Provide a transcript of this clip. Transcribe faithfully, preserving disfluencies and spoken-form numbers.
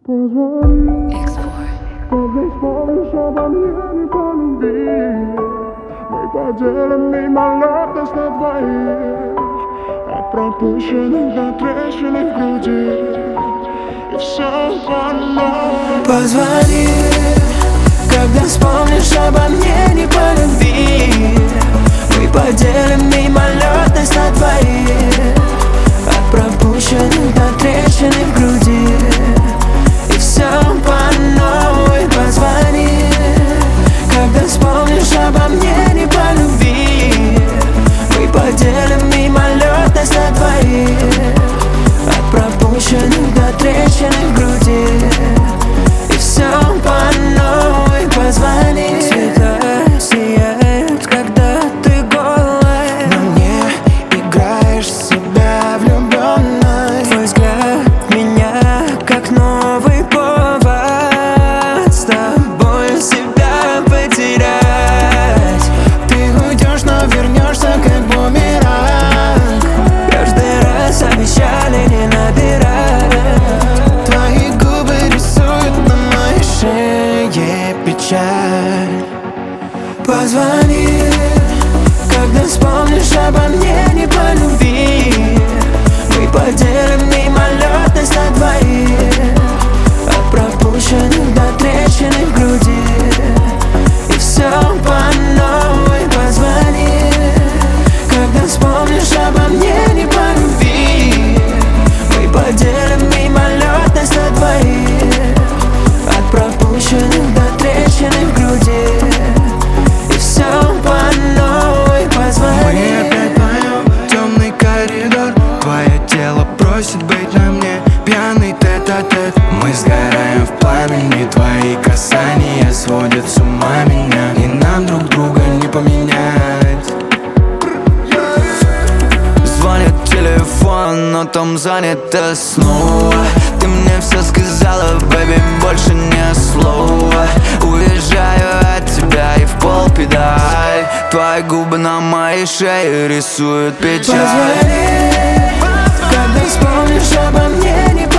Позвони, когда вспомнишь обо мне, не полюби. Мы поделим мимолетность на двоих, от пропущенных до трещины в груди, и все по новой. Позвони, когда вспомнишь обо мне, не полюби. Мы поделим мимолетность на двоих, от пропущенных до трещины в груди, и все по новой. Позвони, когда вспомнишь обо мне, не полюби. Мы поделим мимолетность на двоих, от пропущенных до трещины в груди, и все по новой. Позвони. Цвета сияют, когда ты голая, но не играешь себя влюбленной. Твой взгляд меня как новый повод с тобой себя потерять. Ты уйдешь, но вернешься как бумеранг. Каждый раз обещали не набирать. Твои губы рисуют на моей шее печаль. Позвони, когда вспомнишь обо мне, не полюби. Мы поделим мимолетность на двоих, от пропущенных до трещины в груди, и все по новой. Позвони, когда вспомнишь обо мне, не полюби. Мы поделим мимолетность на двоих, от пропущенных до трещины в груди, и все по новой. Позвони. Мы опять вдвоем, темный коридор. Твое тело просит быть на мне, пьяный тет-а-тет. Мы сгораем в пламени, твои касания сводят с ума меня, и нам друг друга не поменять. Звонит телефон, но там занято снова. Ты мне все сказала, бэби, больше ни слова. Уезжаю от тебя и в пол педаль. Твои губы на моей шее рисуют печаль. Позвони, когда вспомнишь обо мне, не